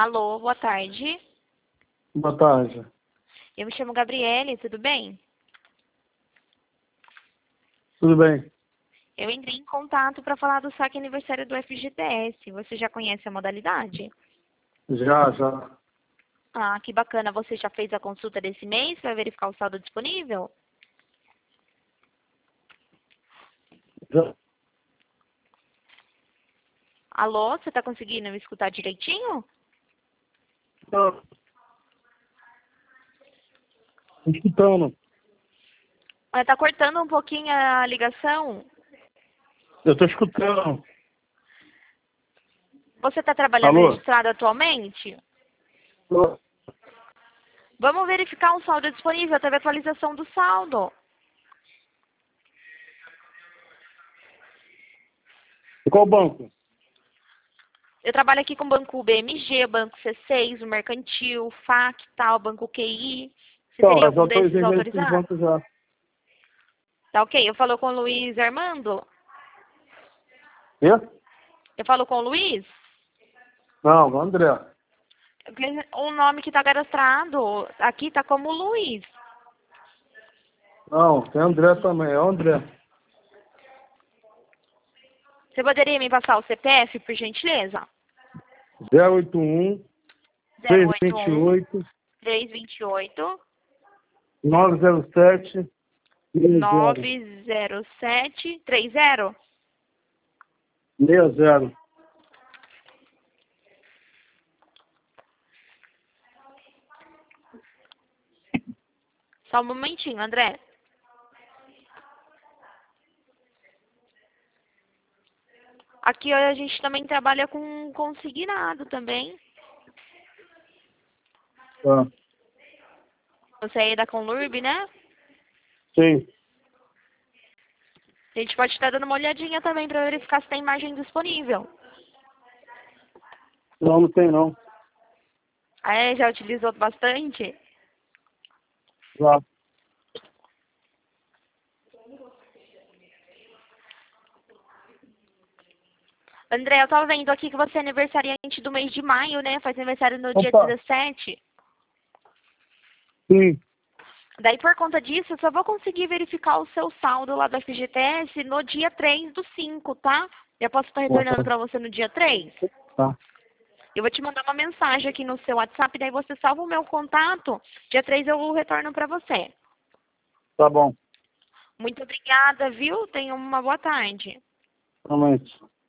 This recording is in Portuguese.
Alô, boa tarde. Boa tarde. Eu me chamo Gabriele, tudo bem? Tudo bem? Eu entrei em contato para falar do saque aniversário do FGTS. Você já conhece a modalidade? Já. Ah, que bacana. Você já fez a consulta desse mês para verificar o saldo disponível? Já. Alô, você está conseguindo me escutar direitinho? Tô escutando. Está cortando um pouquinho a ligação. Eu tô escutando. Você está trabalhando Alô? registrado atualmente? Tô. Vamos verificar o saldo disponível. Teve atualização do saldo. Qual banco? Eu trabalho aqui com o Banco BMG, Banco C6, o Mercantil, Factal, Banco QI. Você Então, teria eu já algum tô desses exercendo esses autorizados? bancos já. Tá ok. Eu falo com o Luiz Armando? Quê? Eu falo com o Luiz? Não, André. O nome que está cadastrado aqui está como Luiz. Não, tem André também. É o André. Você poderia me passar o CPF, por gentileza? 081 081 328 328 907 60. 90730. 60. Só um momentinho, André. Aqui a gente também trabalha com consignado também. Tá. Você aí é da Conlurb, né? Sim. A gente pode estar dando uma olhadinha também para verificar se tem margem disponível. Não tem não. Ah, já utilizou bastante? Já. André, eu tava vendo aqui que você é aniversariante do mês de maio, né? Faz aniversário no dia Opa. 17. Sim. Daí, por conta disso, eu só vou conseguir verificar o seu saldo lá do FGTS no dia 3/5, tá? Eu posso estar retornando para você no dia 3? Tá. Eu vou te mandar uma mensagem aqui no seu WhatsApp, daí você salva o meu contato. Dia 3 eu retorno para você. Tá bom. Muito obrigada, viu? Tenha uma boa tarde. Realmente.